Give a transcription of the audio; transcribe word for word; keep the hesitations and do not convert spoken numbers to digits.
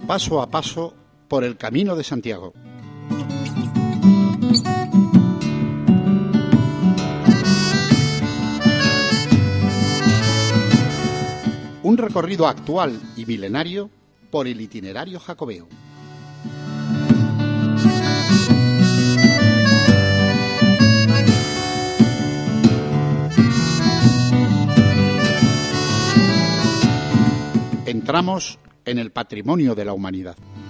paso a paso por el Camino de Santiago. Un recorrido actual y milenario por el itinerario jacobeo. Entramos en el patrimonio de la humanidad.